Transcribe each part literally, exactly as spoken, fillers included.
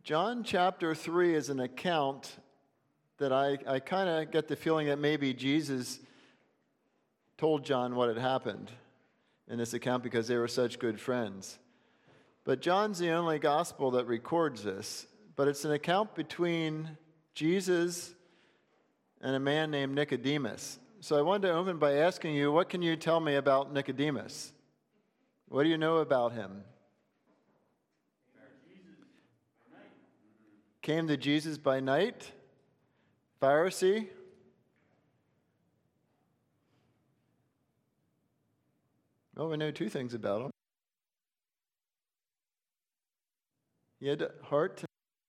John chapter three is an account that I, I kind of get the feeling that maybe Jesus told John what had happened in this account because they were such good friends. But John's the only gospel that records this. But it's an account between Jesus and a man named Nicodemus. So I wanted to open by asking you, what can you tell me about Nicodemus? What do you know about him? Came to Jesus by night. Pharisee. Well, we know two things about him. He had a heart.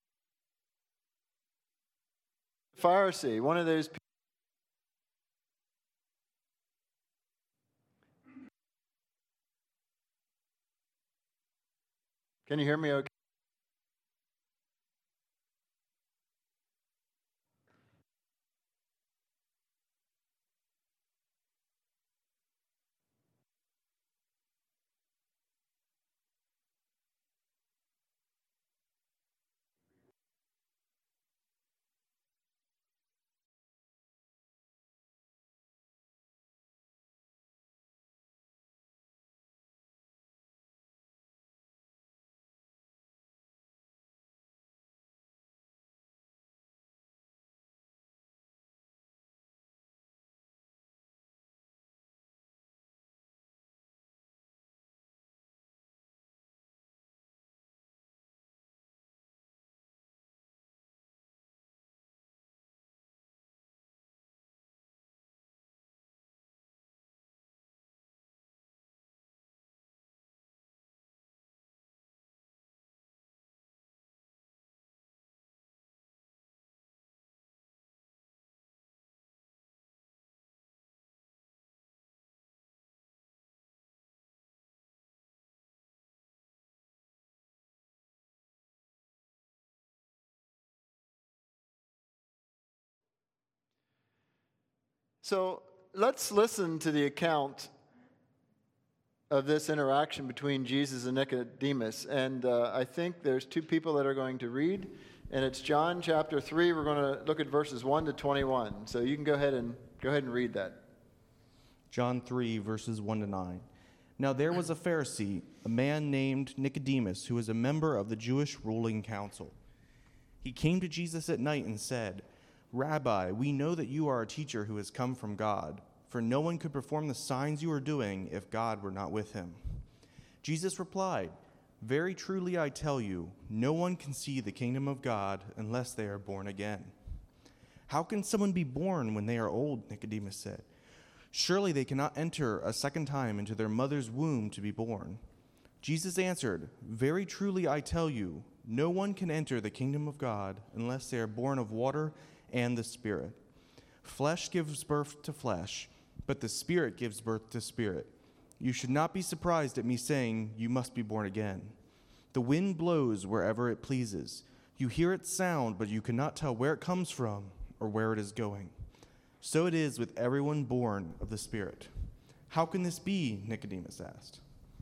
Pharisee, one of those people. Can you hear me okay? So let's listen to the account of this interaction between Jesus and Nicodemus. And uh, I think there's two people that are going to read, and it's John chapter three. We're going to look at verses one to twenty-one. So you can go ahead and go ahead and read that. John three, verses one to nine. Now there was a Pharisee, a man named Nicodemus, who was a member of the Jewish ruling council. He came to Jesus at night and said, "Rabbi, we know that you are a teacher who has come from God, for no one could perform the signs you are doing if God were not with him." Jesus replied, "Very truly I tell you, no one can see the kingdom of God unless they are born again." "How can someone be born when they are old?" Nicodemus said. "Surely they cannot enter a second time into their mother's womb to be born." Jesus answered, "Very truly I tell you, no one can enter the kingdom of God unless they are born of water and the Spirit. Flesh gives birth to flesh, but the Spirit gives birth to spirit. You should not be surprised at me saying, 'You must be born again.' The wind blows wherever it pleases. You hear its sound, but you cannot tell where it comes from or where it is going. So it is with everyone born of the Spirit." "How can this be?" Nicodemus asked.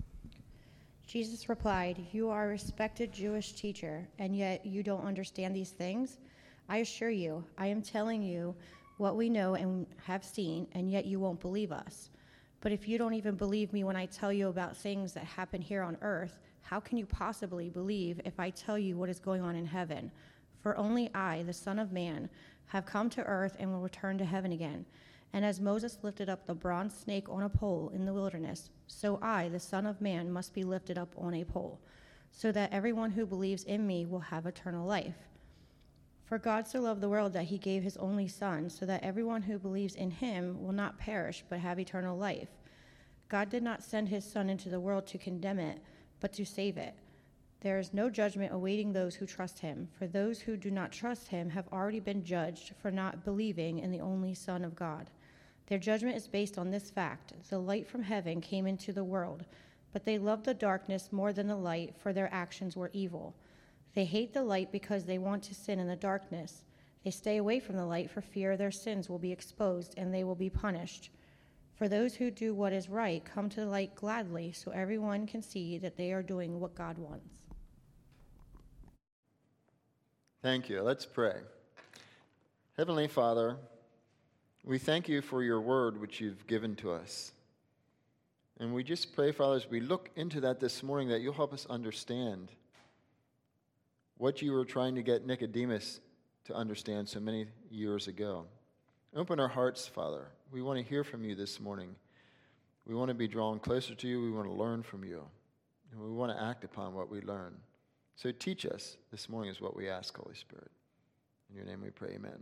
Jesus replied, "You are a respected Jewish teacher, and yet you don't understand these things? I assure you, I am telling you what we know and have seen, and yet you won't believe us. But if you don't even believe me when I tell you about things that happen here on earth, how can you possibly believe if I tell you what is going on in heaven? For only I, the Son of Man, have come to earth and will return to heaven again. And as Moses lifted up the bronze snake on a pole in the wilderness, so I, the Son of Man, must be lifted up on a pole, so that everyone who believes in me will have eternal life. For God so loved the world that he gave his only Son, so that everyone who believes in him will not perish but have eternal life. God did not send his Son into the world to condemn it, but to save it. There is no judgment awaiting those who trust him, for those who do not trust him have already been judged for not believing in the only Son of God. Their judgment is based on this fact: the light from heaven came into the world, but they loved the darkness more than the light, for their actions were evil. They hate the light because they want to sin in the darkness. They stay away from the light for fear their sins will be exposed and they will be punished. For those who do what is right come to the light gladly, so everyone can see that they are doing what God wants." Thank you. Let's pray. Heavenly Father, we thank you for your word which you've given to us. And we just pray, Father, as we look into that this morning, that you'll help us understand what you were trying to get Nicodemus to understand so many years ago. Open our hearts, Father. We want to hear from you this morning. We want to be drawn closer to you. We want to learn from you. And we want to act upon what we learn. So teach us this morning is what we ask, Holy Spirit. In your name we pray, amen.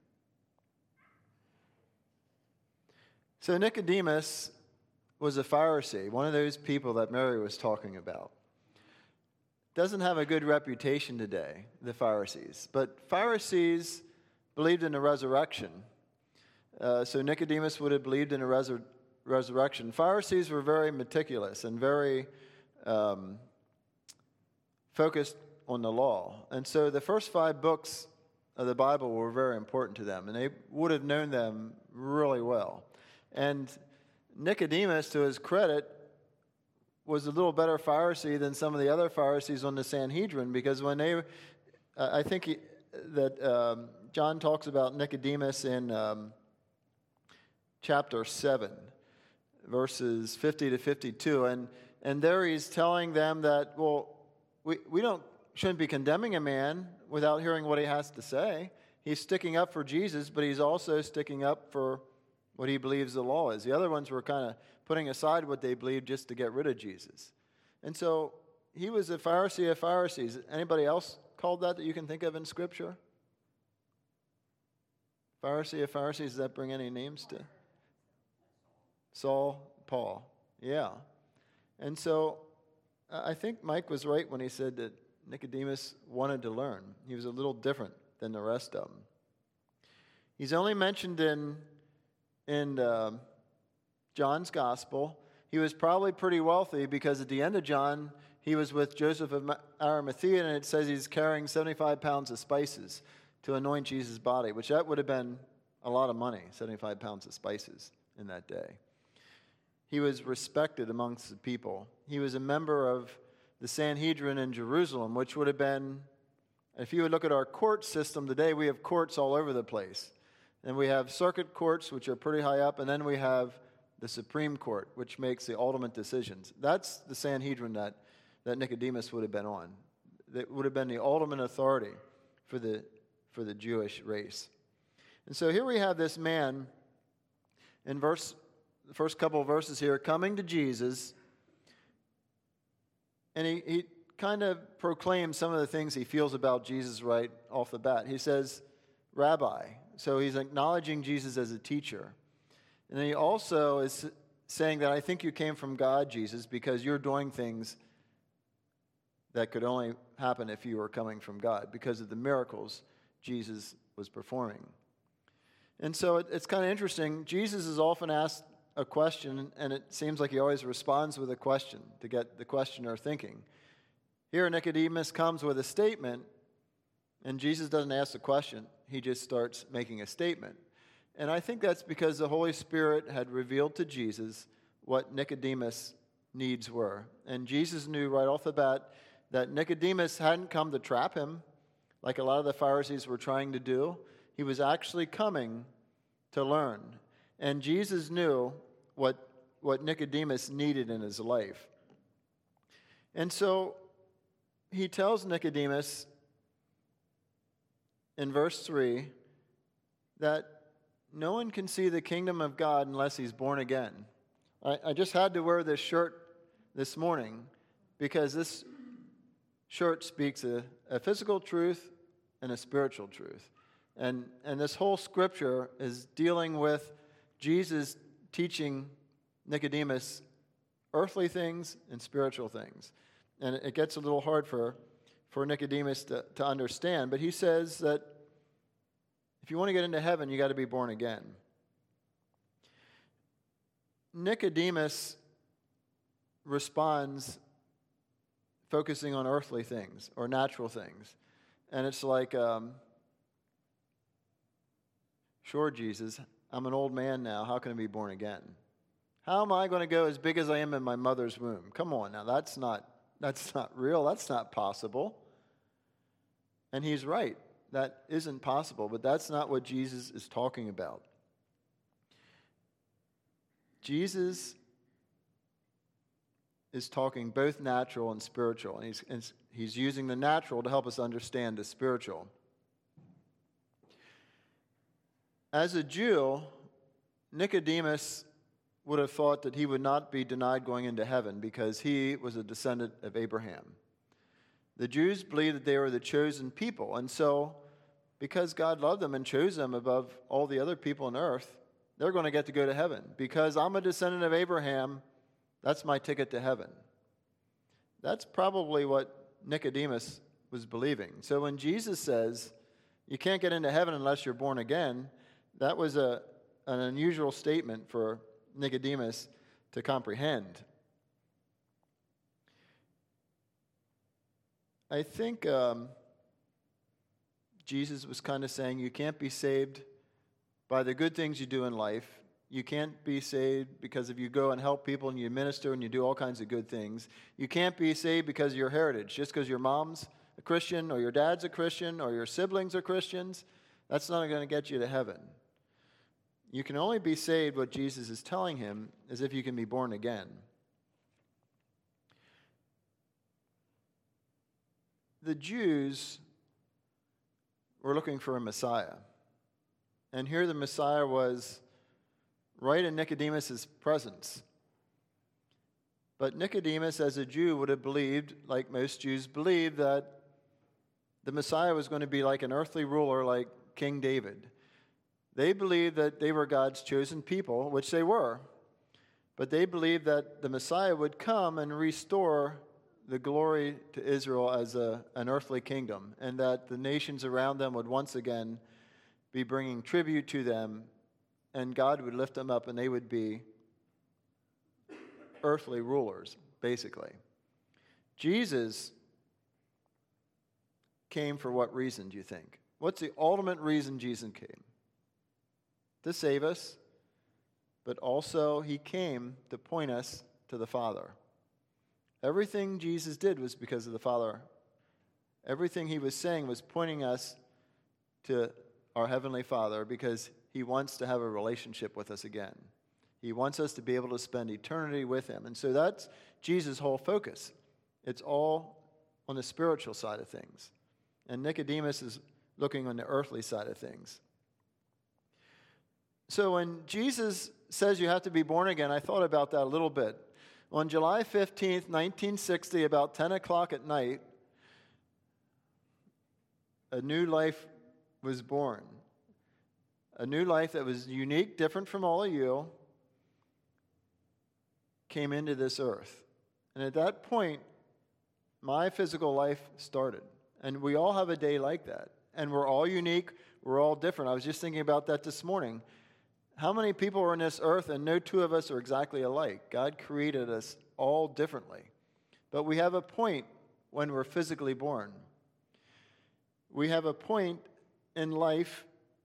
So Nicodemus was a Pharisee, one of those people that Mary was talking about. Doesn't have a good reputation today, the Pharisees. But Pharisees believed in a resurrection. Uh, so Nicodemus would have believed in a resur- resurrection. Pharisees were very meticulous and very um, focused on the law. And so the first five books of the Bible were very important to them, and they would have known them really well. And Nicodemus, to his credit, was a little better Pharisee than some of the other Pharisees on the Sanhedrin, because when they, uh, I think he, that um, John talks about Nicodemus in um, chapter seven, verses fifty to fifty-two, and and there he's telling them that, well, we, we don't shouldn't be condemning a man without hearing what he has to say. He's sticking up for Jesus, but he's also sticking up for what he believes the law is. The other ones were kind of putting aside what they believed just to get rid of Jesus. And so he was a Pharisee of Pharisees. Anybody else called that that you can think of in Scripture? Pharisee of Pharisees, does that bring any names to? Saul, Paul. Yeah. And so I think Mike was right when he said that Nicodemus wanted to learn. He was a little different than the rest of them. He's only mentioned in in uh, John's Gospel. He was probably pretty wealthy, because at the end of John, he was with Joseph of Arimathea, and it says he's carrying seventy-five pounds of spices to anoint Jesus' body, which that would have been a lot of money, seventy-five pounds of spices in that day. He was respected amongst the people. He was a member of the Sanhedrin in Jerusalem, which would have been, if you would look at our court system today, we have courts all over the place. And we have circuit courts, which are pretty high up, and then we have the Supreme Court, which makes the ultimate decisions. That's the Sanhedrin that, that Nicodemus would have been on. That would have been the ultimate authority for the, for the Jewish race. And so here we have this man in verse, the first couple of verses here, coming to Jesus, and he, he kind of proclaims some of the things he feels about Jesus right off the bat. He says, Rabbi. So he's acknowledging Jesus as a teacher. And then he also is saying that I think you came from God, Jesus, because you're doing things that could only happen if you were coming from God, because of the miracles Jesus was performing. And so it, it's kind of interesting. Jesus is often asked a question, and it seems like he always responds with a question to get the questioner thinking. Here Nicodemus comes with a statement, and Jesus doesn't ask the question. He just starts making a statement. And I think that's because the Holy Spirit had revealed to Jesus what Nicodemus' needs were. And Jesus knew right off the bat that Nicodemus hadn't come to trap him like a lot of the Pharisees were trying to do. He was actually coming to learn. And Jesus knew what, what Nicodemus needed in his life. And so he tells Nicodemus in verse three that no one can see the kingdom of God unless he's born again. I, I just had to wear this shirt this morning because this shirt speaks a, a physical truth and a spiritual truth. And, and this whole scripture is dealing with Jesus teaching Nicodemus earthly things and spiritual things. And it gets a little hard for, for Nicodemus to, to understand, but he says that if you want to get into heaven, you got to be born again. Nicodemus responds focusing on earthly things or natural things. And it's like, um, sure, Jesus, I'm an old man now. How can I be born again? How am I going to go as big as I am in my mother's womb? Come on now, that's not, that's not real. That's not possible. And he's right. that isn't possible, but that's not what Jesus is talking about. Jesus is talking both natural and spiritual, and he's, and he's using the natural to help us understand the spiritual. As a Jew, Nicodemus would have thought that he would not be denied going into heaven because he was a descendant of Abraham. The Jews believed that they were the chosen people, and so because God loved them and chose them above all the other people on earth, they're going to get to go to heaven. Because I'm a descendant of Abraham, that's my ticket to heaven. That's probably what Nicodemus was believing. So when Jesus says, you can't get into heaven unless you're born again, that was a, an unusual statement for Nicodemus to comprehend. I think um, Jesus was kind of saying you can't be saved by the good things you do in life. You can't be saved because if you go and help people and you minister and you do all kinds of good things. You can't be saved because of your heritage. Just because your mom's a Christian or your dad's a Christian or your siblings are Christians, that's not going to get you to heaven. You can only be saved, what Jesus is telling him, is if you can be born again. The Jews were looking for a Messiah. And here the Messiah was right in Nicodemus' presence. But Nicodemus, as a Jew, would have believed, like most Jews believe, that the Messiah was going to be like an earthly ruler like King David. They believed that they were God's chosen people, which they were. But they believed that the Messiah would come and restore the glory to Israel as a, an earthly kingdom, and that the nations around them would once again be bringing tribute to them, and God would lift them up, and they would be earthly rulers, basically. Jesus came for what reason, do you think? What's the ultimate reason Jesus came? To save us, but also he came to point us to the Father. Everything Jesus did was because of the Father. Everything he was saying was pointing us to our Heavenly Father because he wants to have a relationship with us again. He wants us to be able to spend eternity with him. And so that's Jesus' whole focus. It's all on the spiritual side of things. And Nicodemus is looking on the earthly side of things. So when Jesus says you have to be born again, I thought about that a little bit. On July fifteenth, nineteen sixty, about ten o'clock at night, a new life was born. A new life that was unique, different from all of you, came into this earth. And at that point, my physical life started. And we all have a day like that. And we're all unique. We're all different. I was just thinking about that this morning. How many people are on this earth and no two of us are exactly alike? God created us all differently. But we have a point when we're physically born. We have a point in life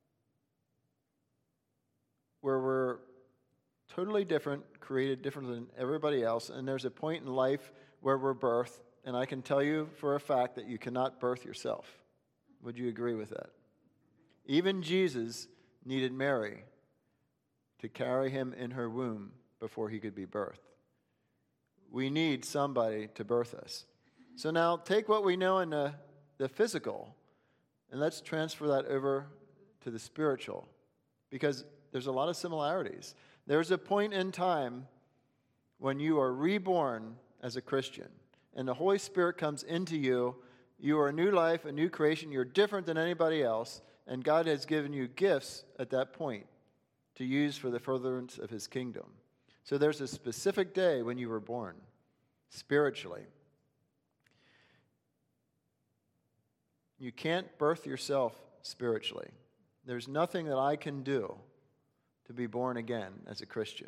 where we're totally different, created different than everybody else, and there's a point in life where we're birthed, and I can tell you for a fact that you cannot birth yourself. Would you agree with that? Even Jesus needed Mary to carry him in her womb before he could be birthed. We need somebody to birth us. So now take what we know in the, the physical and let's transfer that over to the spiritual, because there's a lot of similarities. There's a point in time when you are reborn as a Christian and the Holy Spirit comes into you. You are a new life, a new creation. You're different than anybody else, and God has given you gifts at that point to use for the furtherance of his kingdom. So there's a specific day when you were born, spiritually. You can't birth yourself spiritually. There's nothing that I can do to be born again as a Christian.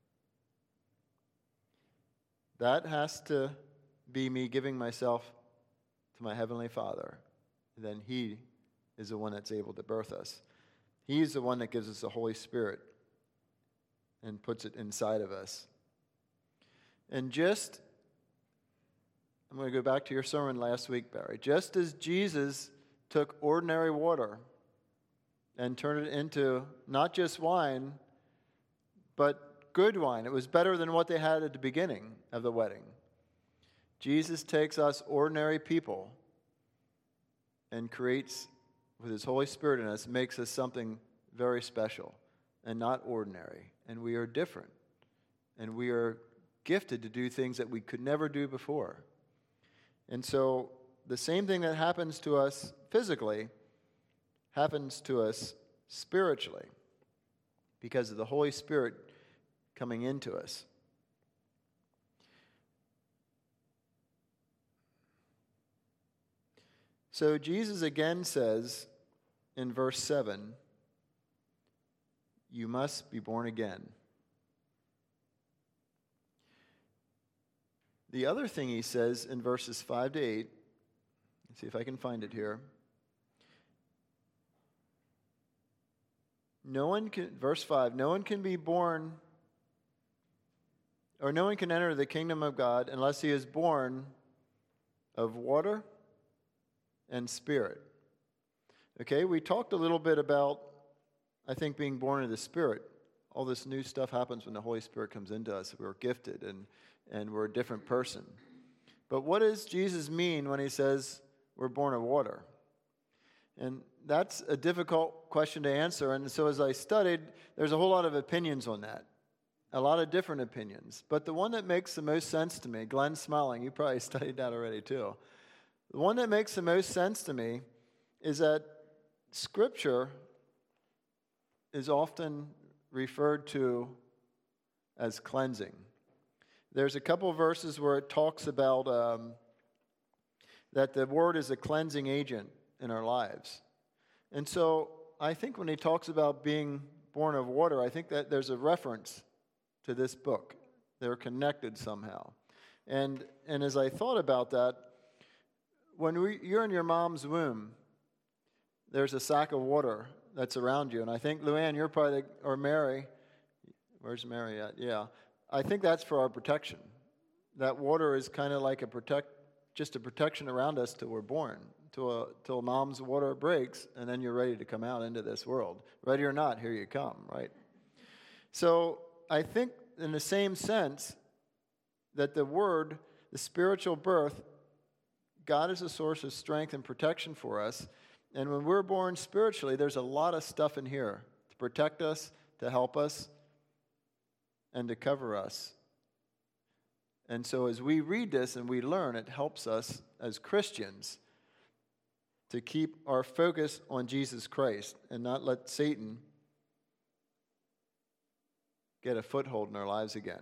That has to be me giving myself to my Heavenly Father. Then he is the one that's able to birth us. He's the one that gives us the Holy Spirit and puts it inside of us. And just, I'm going to go back to your sermon last week, Barry. Just as Jesus took ordinary water and turned it into not just wine, but good wine. It was better than what they had at the beginning of the wedding. Jesus takes us ordinary people and creates, with his Holy Spirit in us, makes us something very special and not ordinary. And we are different. And we are gifted to do things that we could never do before. And so the same thing that happens to us physically happens to us spiritually because of the Holy Spirit coming into us. So Jesus again says in verse seven, you must be born again. The other thing he says in verses five to eight, let's see if I can find it here. No one can, verse five, no one can be born, or no one can enter the kingdom of God unless he is born of water and spirit. Okay, we talked a little bit about, I think, being born of the Spirit. All this new stuff happens when the Holy Spirit comes into us. We're gifted and, and we're a different person. But what does Jesus mean when he says we're born of water? And that's a difficult question to answer. And so as I studied, there's a whole lot of opinions on that. A lot of different opinions. But the one that makes the most sense to me, Glenn's smiling, you probably studied that already too. The one that makes the most sense to me is that Scripture is often referred to as cleansing. There's a couple of verses where it talks about um, that the Word is a cleansing agent in our lives. And so I think when he talks about being born of water, I think that there's a reference to this book. They're connected somehow. And and as I thought about that, when we, you're in your mom's womb, there's a sack of water that's around you. And I think, Luann, you're probably, the, or Mary, where's Mary at? Yeah. I think that's for our protection. That water is kind of like a protect, just a protection around us till we're born, till, a, till mom's water breaks, and then you're ready to come out into this world. Ready or not, here you come, right? So I think in the same sense that the word, the spiritual birth, God is a source of strength and protection for us. And when we're born spiritually, there's a lot of stuff in here to protect us, to help us, and to cover us. And so as we read this and we learn, it helps us as Christians to keep our focus on Jesus Christ and not let Satan get a foothold in our lives again.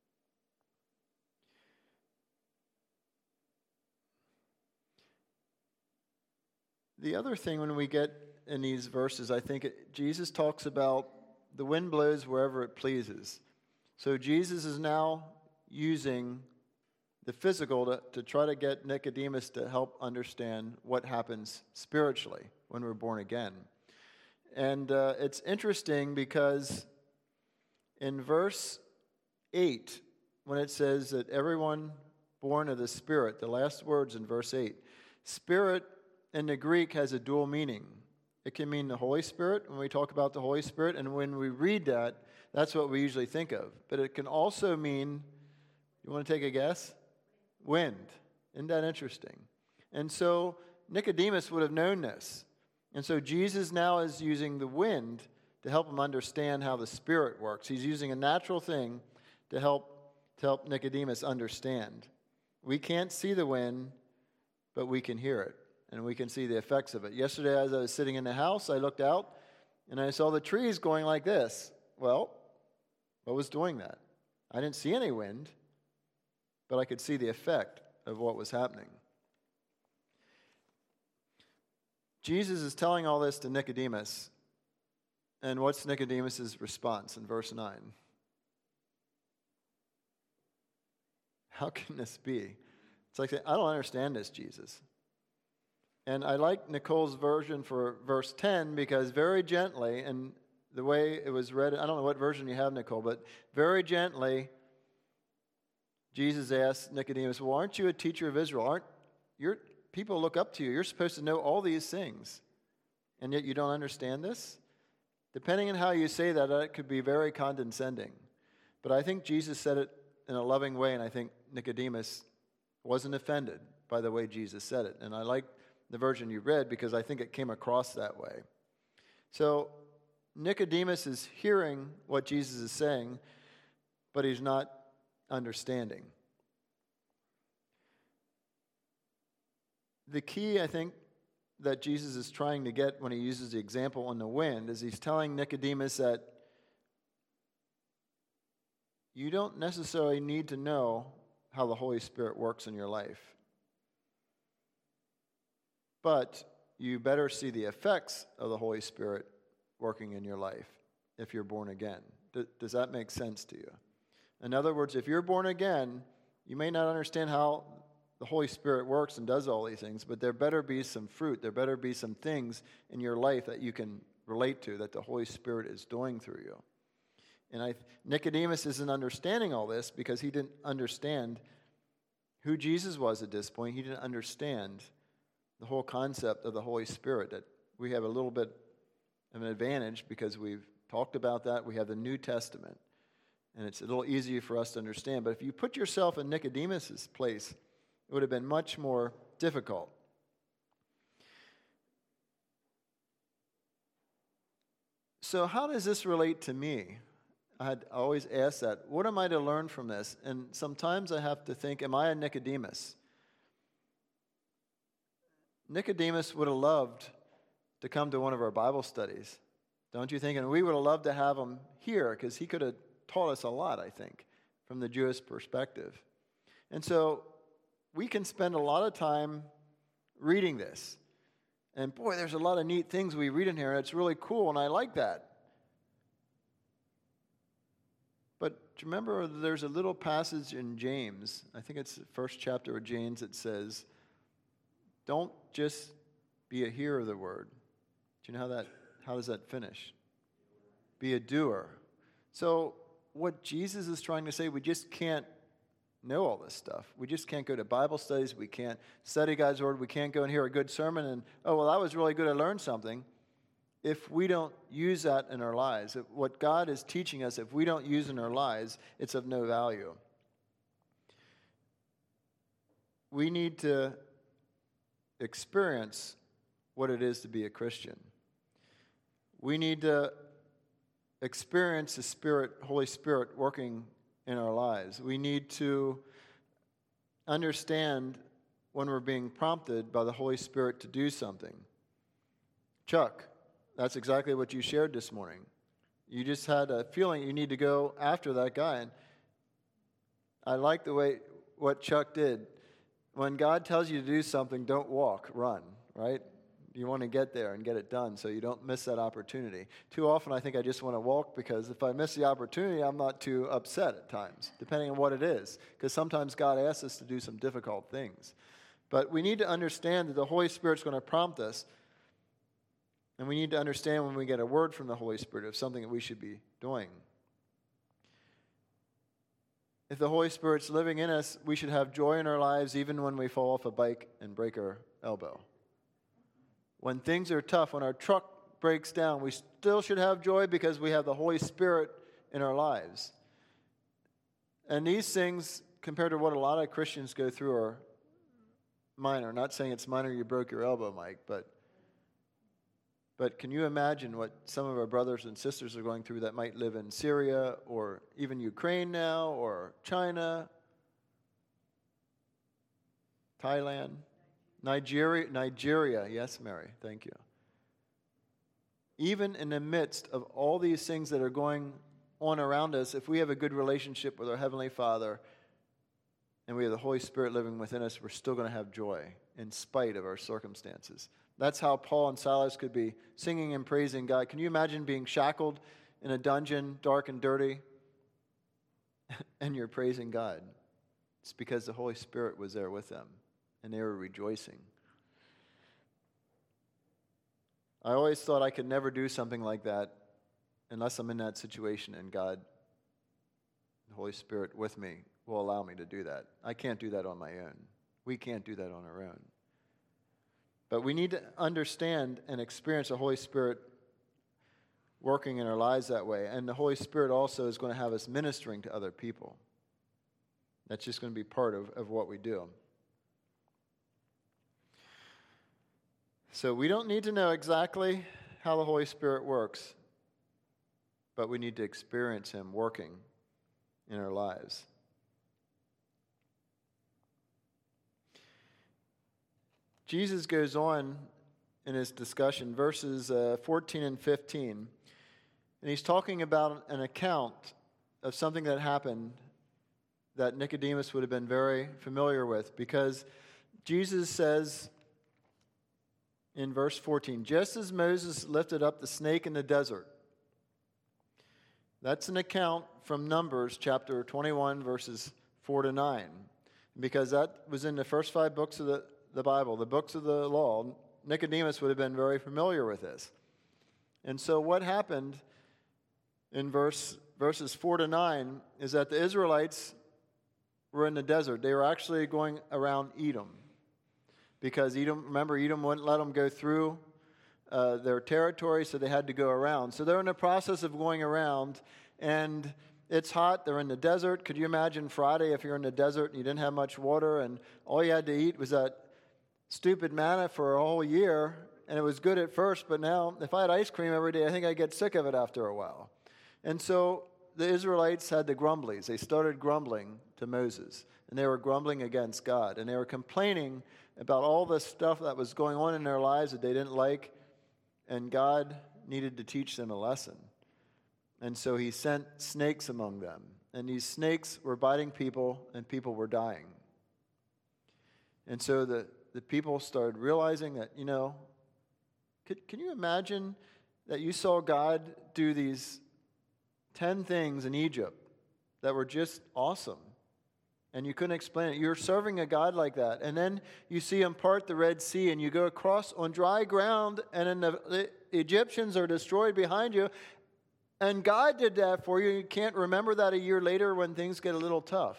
The other thing when we get in these verses, I think it, Jesus talks about the wind blows wherever it pleases. So Jesus is now using the physical to, to try to get Nicodemus to help understand what happens spiritually when we're born again. And uh, it's interesting because in verse eight, when it says that everyone born of the Spirit, the last words in verse eight, Spirit in the Greek has a dual meaning. It can mean the Holy Spirit when we talk about the Holy Spirit, and when we read that, that's what we usually think of. But it can also mean, you want to take a guess? Wind. Isn't that interesting? And so Nicodemus would have known this. And so Jesus now is using the wind to help him understand how the Spirit works. He's using a natural thing to help, to help Nicodemus understand. We can't see the wind, but we can hear it. And we can see the effects of it. Yesterday, as I was sitting in the house, I looked out, and I saw the trees going like this. Well, what was doing that? I didn't see any wind, but I could see the effect of what was happening. Jesus is telling all this to Nicodemus. And what's Nicodemus' response in verse nine? How can this be? It's like, I don't understand this, Jesus. And I like Nicole's version for verse ten because very gently, and the way it was read, I don't know what version you have, Nicole, but very gently, Jesus asked Nicodemus, well, aren't you a teacher of Israel? Aren't you're people look up to you. You're supposed to know all these things, and yet you don't understand this? Depending on how you say that, it could be very condescending. But I think Jesus said it in a loving way, and I think Nicodemus wasn't offended by the way Jesus said it. And I like the version you read because I think it came across that way. So Nicodemus is hearing what Jesus is saying, but he's not understanding. The key, I think, that Jesus is trying to get when he uses the example on the wind is he's telling Nicodemus that you don't necessarily need to know how the Holy Spirit works in your life. But you better see the effects of the Holy Spirit working in your life if you're born again. D- does that make sense to you? In other words, if you're born again, you may not understand how the Holy Spirit works and does all these things, but there better be some fruit. There better be some things in your life that you can relate to that the Holy Spirit is doing through you. And I, Nicodemus isn't understanding all this because he didn't understand who Jesus was at this point. He didn't understand the whole concept of the Holy Spirit, that we have a little bit of an advantage because we've talked about that. We have the New Testament, and it's a little easier for us to understand. But if you put yourself in Nicodemus's place, it would have been much more difficult. So how does this relate to me? I had always asked that. What am I to learn from this? And sometimes I have to think, am I a Nicodemus? Nicodemus would have loved to come to one of our Bible studies, don't you think? And we would have loved to have him here because he could have taught us a lot, I think, from the Jewish perspective. And so we can spend a lot of time reading this. And boy, there's a lot of neat things we read in here, and it's really cool, and I like that. But do you remember there's a little passage in James, I think it's the first chapter of James, that says, don't just be a hearer of the word. Do you know how that, how does that finish? Be a doer. So what Jesus is trying to say, we just can't know all this stuff. We just can't go to Bible studies. We can't study God's word. We can't go and hear a good sermon and, oh, well, that was really good. I learned something. If we don't use that in our lives, if what God is teaching us, if we don't use it in our lives, it's of no value. We need to experience what it is to be a Christian. We need to experience the Spirit, Holy Spirit working in our lives. We need to understand when we're being prompted by the Holy Spirit to do something. Chuck, that's exactly what you shared this morning. You just had a feeling you need to go after that guy. And I like the way what Chuck did. When God tells you to do something, don't walk, run, right? You want to get there and get it done so you don't miss that opportunity. Too often I think I just want to walk because if I miss the opportunity, I'm not too upset at times, depending on what it is. Because sometimes God asks us to do some difficult things. But we need to understand that the Holy Spirit's going to prompt us. And we need to understand when we get a word from the Holy Spirit of something that we should be doing. If the Holy Spirit's living in us, we should have joy in our lives even when we fall off a bike and break our elbow. When things are tough, when our truck breaks down, we still should have joy because we have the Holy Spirit in our lives. And these things, compared to what a lot of Christians go through, are minor. Not saying it's minor you broke your elbow, Mike, but But can you imagine what some of our brothers and sisters are going through that might live in Syria or even Ukraine now or China, Thailand, Nigeria, Nigeria. Yes, Mary, thank you. Even in the midst of all these things that are going on around us, if we have a good relationship with our Heavenly Father and we have the Holy Spirit living within us, we're still going to have joy in spite of our circumstances. That's how Paul and Silas could be singing and praising God. Can you imagine being shackled in a dungeon, dark and dirty, and you're praising God? It's because the Holy Spirit was there with them, and they were rejoicing. I always thought I could never do something like that unless I'm in that situation, and God, the Holy Spirit with me, will allow me to do that. I can't do that on my own. We can't do that on our own. But we need to understand and experience the Holy Spirit working in our lives that way. And the Holy Spirit also is going to have us ministering to other people. That's just going to be part of, of what we do. So we don't need to know exactly how the Holy Spirit works, but we need to experience Him working in our lives. Jesus goes on in his discussion, verses uh, fourteen and fifteen, and he's talking about an account of something that happened that Nicodemus would have been very familiar with, because Jesus says in verse fourteen, just as Moses lifted up the snake in the desert. That's an account from Numbers chapter twenty-one, verses four to nine, because that was in the first five books of the, the Bible, the books of the law. Nicodemus would have been very familiar with this. And so what happened in verse verses four to nine is that the Israelites were in the desert. They were actually going around Edom, because Edom, remember, Edom wouldn't let them go through uh, their territory, so they had to go around. So they're in the process of going around, and it's hot. They're in the desert. Could you imagine Friday if you're in the desert and you didn't have much water, and all you had to eat was that stupid manna for a whole year, and it was good at first, but now if I had ice cream every day, I think I'd get sick of it after a while. And so the Israelites had the grumblies. They started grumbling to Moses, and they were grumbling against God, and they were complaining about all the stuff that was going on in their lives that they didn't like, and God needed to teach them a lesson. And so he sent snakes among them, and these snakes were biting people, and people were dying. And so the, the people started realizing that, you know, could, can you imagine that you saw God do these ten things in Egypt that were just awesome, and you couldn't explain it? You're serving a God like that, and then you see him part the Red Sea, and you go across on dry ground, and then the, the Egyptians are destroyed behind you, and God did that for you. You can't remember that a year later when things get a little tough.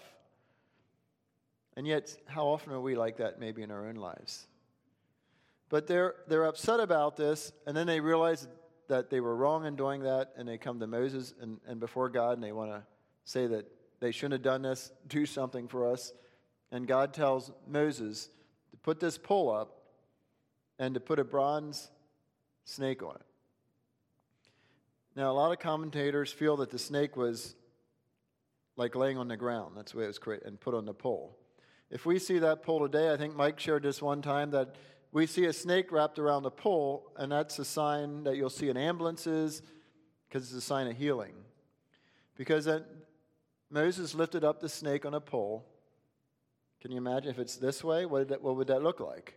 And yet, how often are we like that maybe in our own lives? But they're they're upset about this, and then they realize that they were wrong in doing that, and they come to Moses and, and before God, and they want to say that they shouldn't have done this, do something for us. And God tells Moses to put this pole up and to put a bronze snake on it. Now, a lot of commentators feel that the snake was like laying on the ground. That's the way it was created, and put on the pole. If we see that pole today, I think Mike shared this one time, that we see a snake wrapped around the pole, and that's a sign that you'll see in ambulances, because it's a sign of healing. Because that Moses lifted up the snake on a pole. Can you imagine if it's this way? What, did that, what would that look like?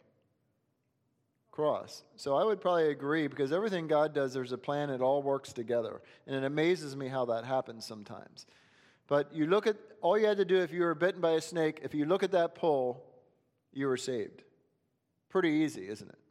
Cross. So I would probably agree, because everything God does, there's a plan. It all works together. And it amazes me how that happens sometimes. But you look at, all you had to do if you were bitten by a snake, if you look at that pole, you were saved. Pretty easy, isn't it?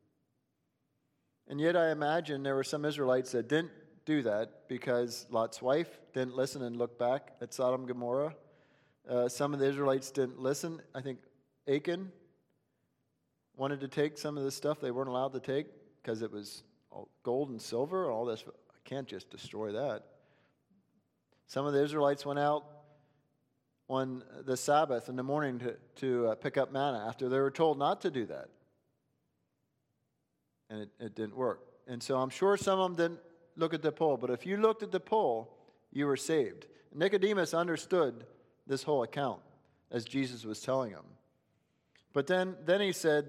And yet I imagine there were some Israelites that didn't do that, because Lot's wife didn't listen and look back at Sodom and Gomorrah. Uh, some of the Israelites didn't listen. I think Achan wanted to take some of the stuff they weren't allowed to take because it was all gold and silver and all this. I can't just destroy that. Some of the Israelites went out on the Sabbath in the morning to, to uh, pick up manna after they were told not to do that. And it, it didn't work. And so I'm sure some of them didn't look at the pole, but if you looked at the pole, you were saved. Nicodemus understood this whole account as Jesus was telling him. But then, then he said,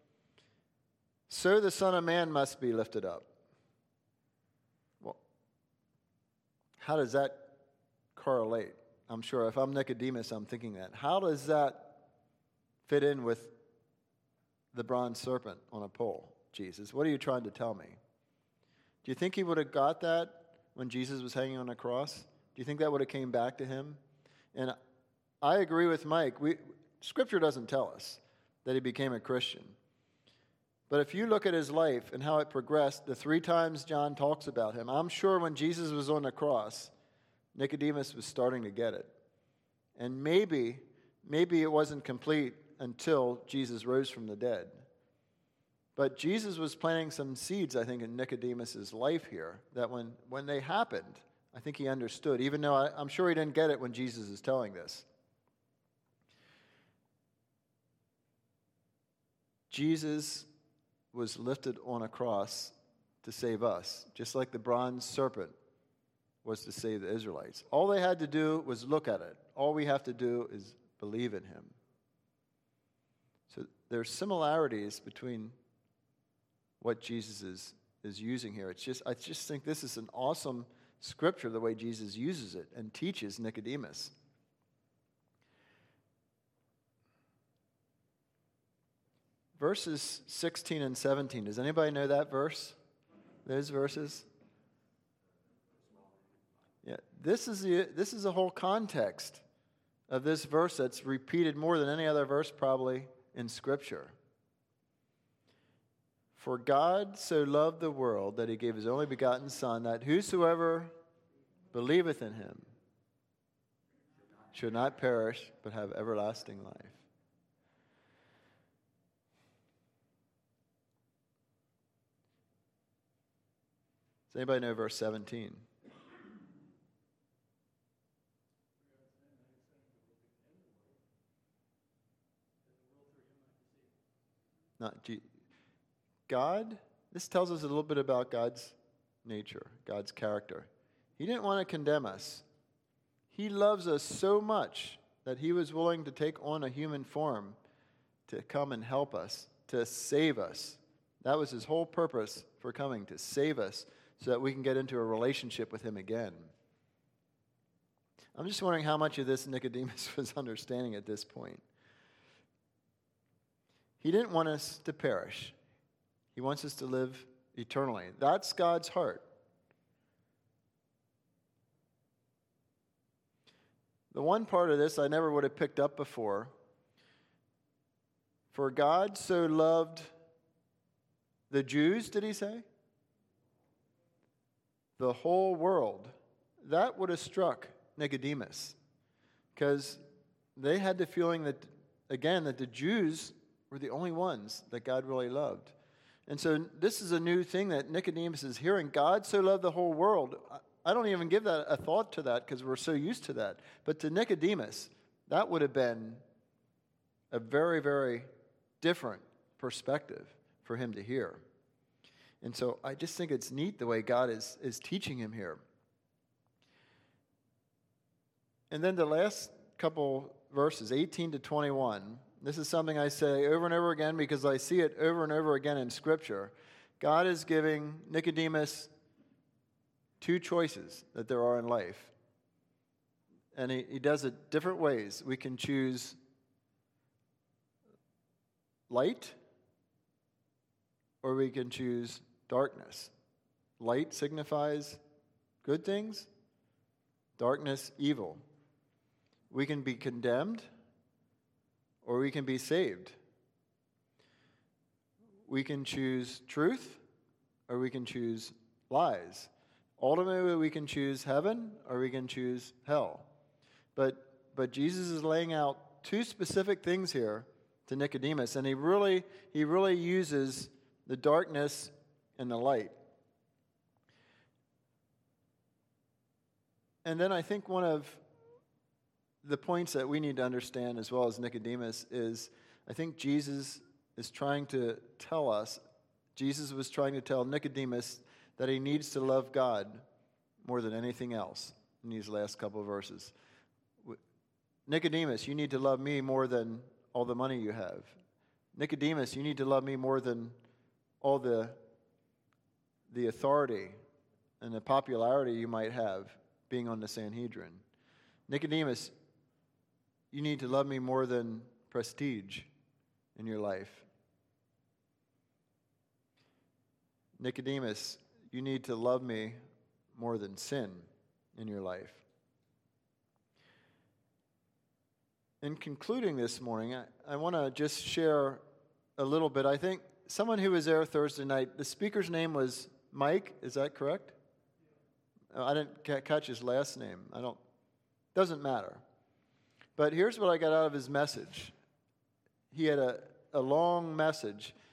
so the Son of Man must be lifted up. Well, how does that correlate? I'm sure if I'm Nicodemus, I'm thinking that. How does that fit in with the bronze serpent on a pole, Jesus? What are you trying to tell me? Do you think he would have got that when Jesus was hanging on the cross? Do you think that would have came back to him? And I agree with Mike. We, Scripture doesn't tell us that he became a Christian. But if you look at his life and how it progressed, the three times John talks about him, I'm sure when Jesus was on the cross, Nicodemus was starting to get it. And maybe, maybe it wasn't complete until Jesus rose from the dead. But Jesus was planting some seeds, I think, in Nicodemus' life here, that when, when they happened, I think he understood, even though I, I'm sure he didn't get it when Jesus is telling this. Jesus was lifted on a cross to save us, just like the bronze serpent was to save the Israelites. All they had to do was look at it. All we have to do is believe in him. So there's similarities between what Jesus is, is using here. It's just I just think this is an awesome scripture, the way Jesus uses it and teaches Nicodemus. Verses sixteen and seventeen. Does anybody know that verse? Those verses? Yeah, this is the this is the whole context of this verse that's repeated more than any other verse probably in Scripture. For God so loved the world that he gave his only begotten Son, that whosoever believeth in him should not perish, but have everlasting life. Does anybody know verse seventeen? Not G- God, this tells us a little bit about God's nature, God's character. He didn't want to condemn us. He loves us so much that he was willing to take on a human form to come and help us, to save us. That was his whole purpose for coming, to save us so that we can get into a relationship with him again. I'm just wondering how much of this Nicodemus was understanding at this point. He didn't want us to perish. He wants us to live eternally. That's God's heart. The one part of this I never would have picked up before. For God so loved the Jews, did he say? The whole world. That would have struck Nicodemus, because they had the feeling that, again, that the Jews were the only ones that God really loved. And so this is a new thing that Nicodemus is hearing. God so loved the whole world. I don't even give that a thought to that because we're so used to that. But to Nicodemus, that would have been a very, very different perspective for him to hear. And so I just think it's neat the way God is, is teaching him here. And then the last couple verses, eighteen to twenty-one, this is something I say over and over again because I see it over and over again in Scripture. God is giving Nicodemus two choices that there are in life. And he, he does it different ways. We can choose light, or we can choose darkness. Light signifies good things, darkness, evil. We can be condemned, or we can be saved. We can choose truth, or we can choose lies. Ultimately, we can choose heaven, or we can choose hell. But, but Jesus is laying out two specific things here to Nicodemus, and he really, he really uses the darkness and the light. And then I think one of the points that we need to understand, as well as Nicodemus, is I think Jesus is trying to tell us, Jesus was trying to tell Nicodemus that he needs to love God more than anything else in these last couple of verses. Nicodemus, you need to love me more than all the money you have. Nicodemus, you need to love me more than all the, the authority and the popularity you might have being on the Sanhedrin. Nicodemus, you need to love me more than prestige in your life. Nicodemus, you need to love me more than sin in your life. In concluding this morning, I, I want to just share a little bit. I think someone who was there Thursday night, the speaker's name was Mike, is that correct? I didn't ca- catch his last name. I don't, doesn't matter. But here's what I got out of his message. He had a, a long message,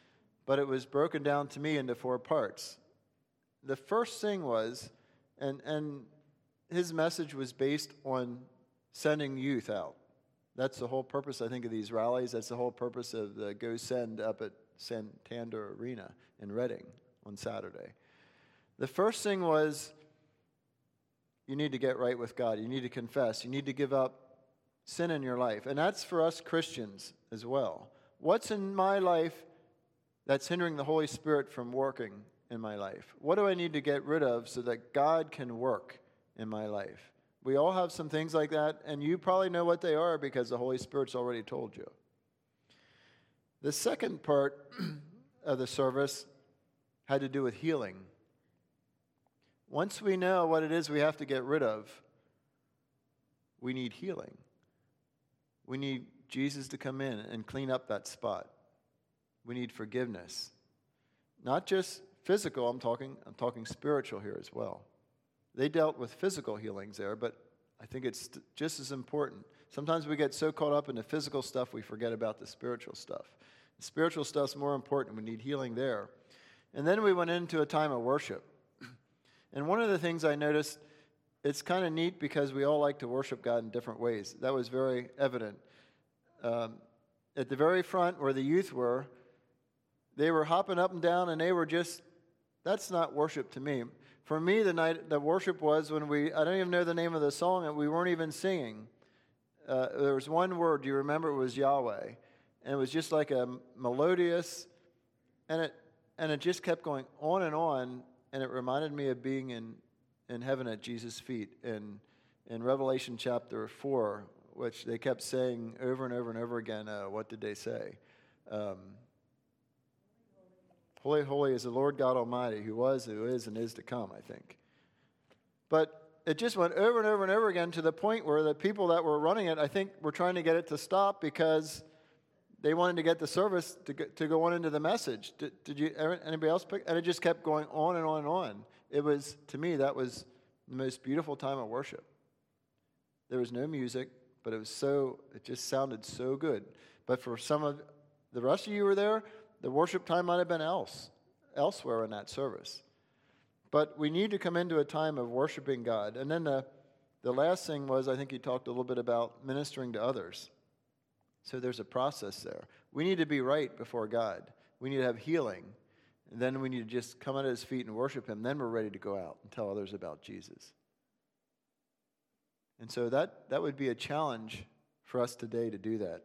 but it was broken down to me into four parts. The first thing was, and, and his message was based on sending youth out. That's the whole purpose, I think, of these rallies. That's the whole purpose of the Go Send up at Santander Arena in Reading on Saturday. The first thing was, you need to get right with God. You need to confess. You need to give up sin in your life. And that's for us Christians as well. What's in my life that's hindering the Holy Spirit from working in my life? What do I need to get rid of so that God can work in my life? We all have some things like that, and you probably know what they are because the Holy Spirit's already told you. The second part of the service had to do with healing. Once we know what it is we have to get rid of, we need healing. We need Jesus to come in and clean up that spot. We need forgiveness. Not just physical, I'm talking, I'm talking spiritual here as well. They dealt with physical healings there, but I think it's just as important. Sometimes we get so caught up in the physical stuff, we forget about the spiritual stuff. The spiritual stuff's more important. We need healing there. And then we went into a time of worship. And one of the things I noticed, it's kind of neat because we all like to worship God in different ways. That was very evident. Um, at the very front where the youth were, they were hopping up and down, and they were just, that's not worship to me. For me, the night the worship was when we, I don't even know the name of the song, and we weren't even singing. Uh, there was one word, do you remember? It was Yahweh. And it was just like a melodious, and it and it just kept going on and on, and it reminded me of being in, in heaven at Jesus' feet in, in Revelation chapter four, which they kept saying over and over and over again. Uh, what did they say? Um, Holy, holy is the Lord God Almighty, who was, who is, and is to come, I think. But it just went over and over and over again to the point where the people that were running it, I think, were trying to get it to stop because they wanted to get the service to go, to go on into the message. Did, did you, anybody else pick? And it just kept going on and on and on. It was, to me, that was the most beautiful time of worship. There was no music, but it was so, it just sounded so good. But for some of the rest of you who were there, the worship time might have been else, elsewhere in that service. But we need to come into a time of worshiping God. And then the, the last thing was, I think he talked a little bit about ministering to others. So there's a process there. We need to be right before God. We need to have healing. And then we need to just come at his feet and worship him. Then we're ready to go out and tell others about Jesus. And so that, that would be a challenge for us today to do that.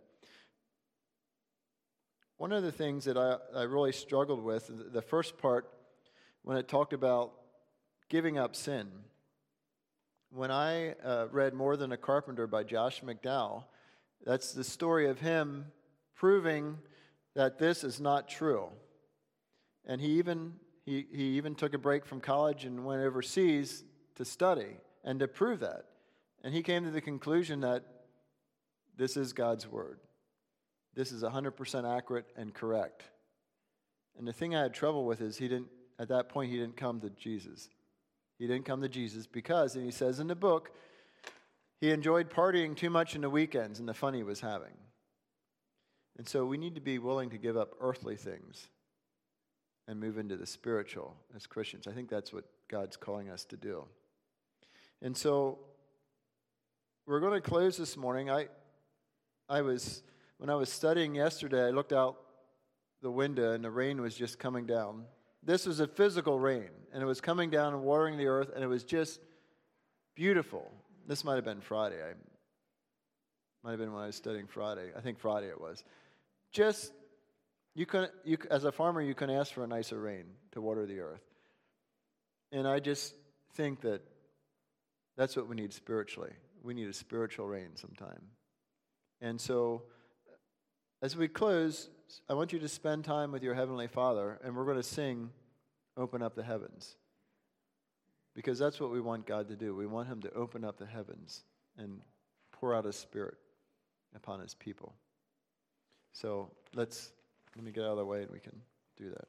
One of the things that I, I really struggled with, the first part, when it talked about giving up sin. When I uh, read More Than a Carpenter by Josh McDowell, that's the story of him proving that this is not true. And he even he, he even took a break from college and went overseas to study and to prove that. And he came to the conclusion that this is God's word. This is one hundred percent accurate and correct. And the thing I had trouble with is he didn't, at that point, he didn't come to Jesus. He didn't come to Jesus because, and he says in the book, he enjoyed partying too much in the weekends and the fun he was having. And so we need to be willing to give up earthly things and move into the spiritual as Christians. I think that's what God's calling us to do. And so we're going to close this morning. I, I was, when I was studying yesterday, I looked out the window and the rain was just coming down. This was a physical rain, and it was coming down and watering the earth, and it was just beautiful. This might have been Friday. I might have been when I was studying Friday. I think Friday it was. Just, you can, you as a farmer, you can ask for a nicer rain to water the earth. And I just think that that's what we need spiritually. We need a spiritual rain sometime. And so, as we close, I want you to spend time with your Heavenly Father, and we're going to sing, Open Up the Heavens. Because that's what we want God to do. We want him to open up the heavens and pour out his Spirit upon his people. So let's, let me get out of the way and we can do that.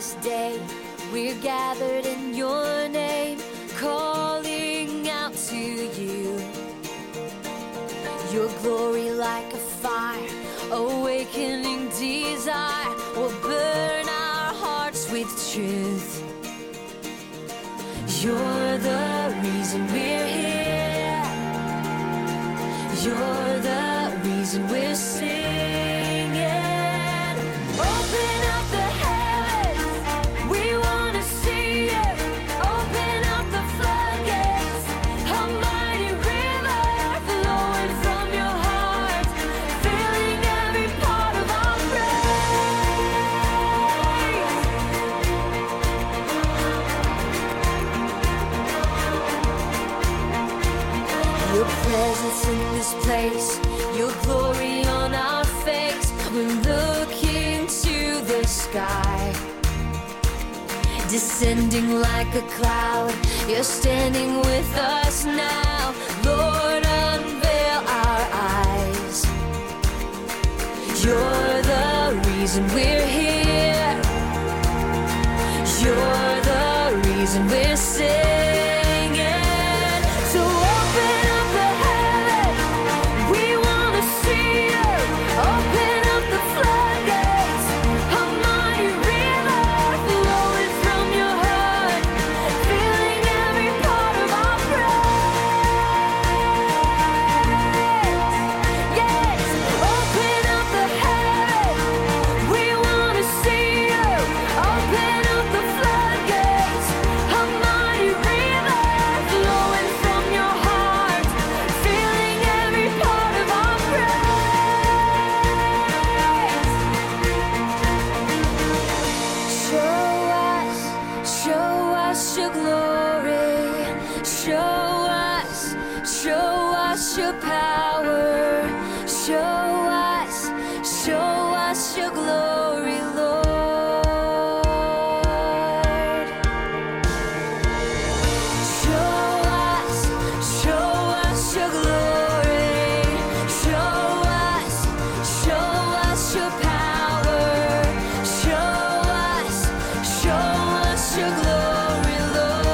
this day, we're gathered in your name, calling out to you. Your glory like a fire, awakening desire, will burn our hearts with truth. You're the reason we're here. You're the reason we're singing. Open up the heavens, we want to see you. Open up the floodgates, a mighty river flowing from your heart, filling every part of our praise. Your presence in this place, your glory on our face. We're looking to the sky, descending like a cloud. You're standing with us now. Lord, unveil our eyes. You're the reason we're here. You're the reason we're singing. So open up the heavens, we want to see you. Open up the floodgates, a mighty river flowing from your heart, filling every part of our praise. Yes, open up the heavens, we want to see you. Open up the floodgates, a mighty river flowing from your heart, filling every part of our praise. Show us, show us your glory. Show us, show us your power. Show us, show us your glory, Lord. Show us, show us your glory. Show us, show us your power. Show us, show us your glory, Lord.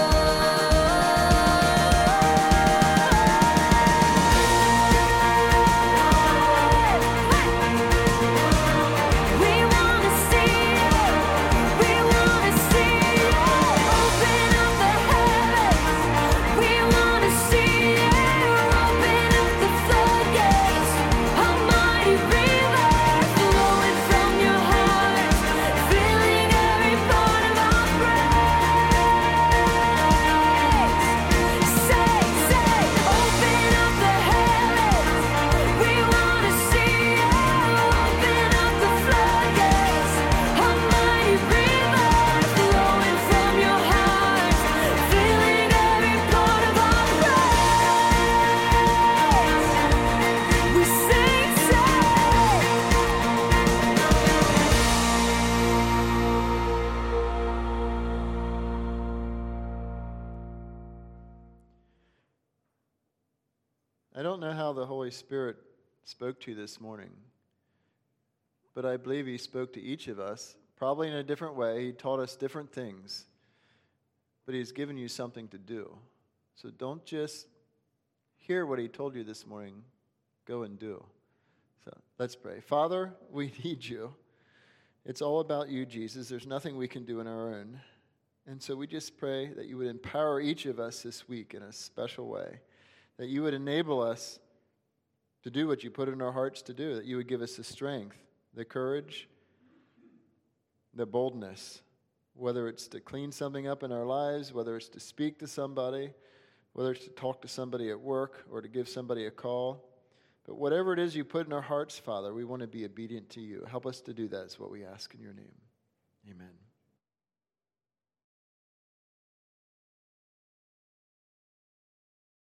We want to see you. We want to see you. Open up the heavens. We want to see you. Open up the floodgates. A mighty river flowing from your heart, filling every part of our praise. Say, say, open up the heavens. We want to see you. Open up the floodgates. A mighty river flowing from your heart, filling every part of our praise. We sing, say. I don't know how the Holy Spirit spoke to you this morning, but I believe he spoke to each of us, probably in a different way. He taught us different things, but he's given you something to do. So don't just hear what he told you this morning, go and do. So let's pray. Father, we need you. It's all about you, Jesus. There's nothing we can do on our own. And so we just pray that you would empower each of us this week in a special way, that you would enable us to do what you put in our hearts to do, that you would give us the strength, the courage, the boldness, whether it's to clean something up in our lives, whether it's to speak to somebody, whether it's to talk to somebody at work or to give somebody a call. But whatever it is you put in our hearts, Father, we want to be obedient to you. Help us to do that is what we ask in your name. Amen.